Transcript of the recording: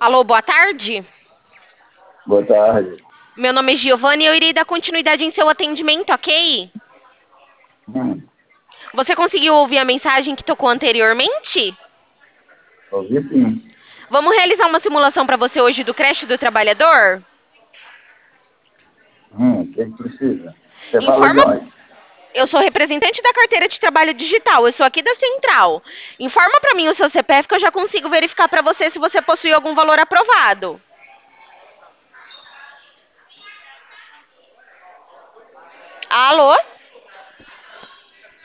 Alô, boa tarde. Boa tarde. Meu nome é Giovanna e eu irei dar continuidade em seu atendimento, ok? Hum, Você conseguiu ouvir a mensagem que tocou anteriormente? ouvi sim. Vamos realizar uma simulação para você hoje do creche do trabalhador? O que precisa? Você fala de Informa. onde? Eu sou representante da carteira de trabalho digital. Eu sou aqui da Central. Informa para mim o seu CPF que eu já consigo verificar para você se você possui algum valor aprovado. Alô?